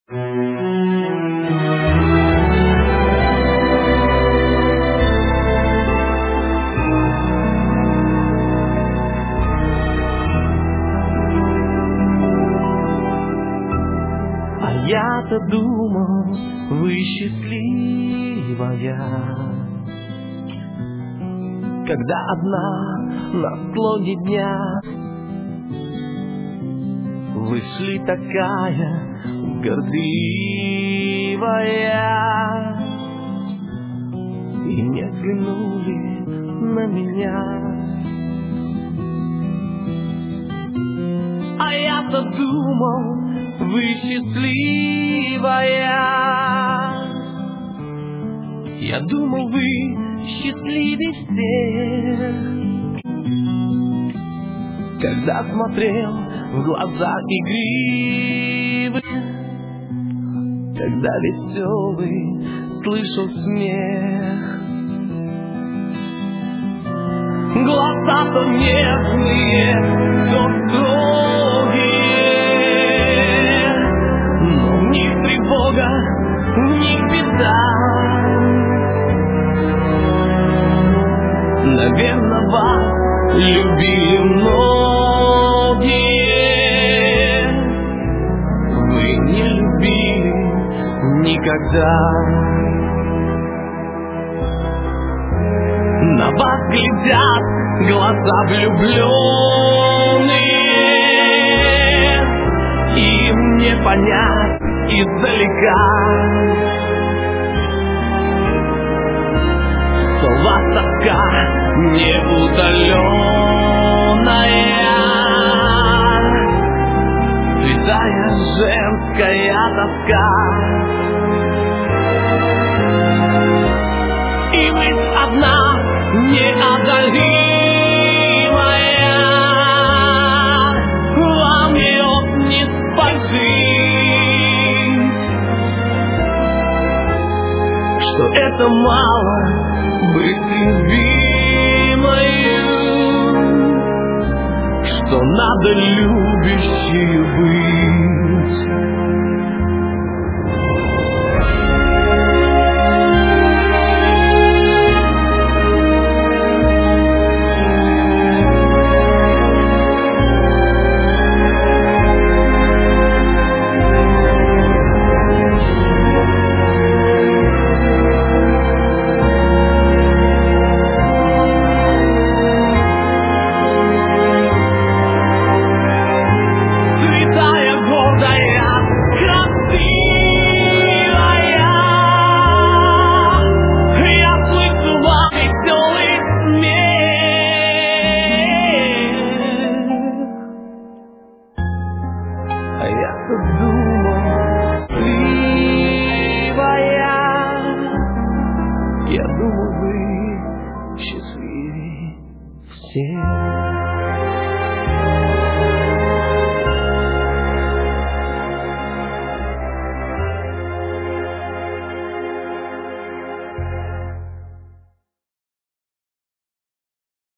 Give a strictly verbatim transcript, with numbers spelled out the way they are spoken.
А я-то думал, вы счастливая, когда одна на склоне дня вы шли такая гордливая и не взглянули на меня. А я-то думал, вы счастливая, я думал, вы счастливее всех, когда смотрел в глаза игривые, когда веселый слышал смех. Глаза-то нежные, то строгие, но в них тревога, в них беда. Наверно, вас любили многие, вы не любили никогда. На вас глядят глаза влюбленные, им не понять издалека, что у вас тоска неудаленная, святая женская тоска. И вы одна неодолимая, вам ее не спасти, что это мало быть любимою, что надо любящей быть. А я-то думал, счастливая, я думал, вы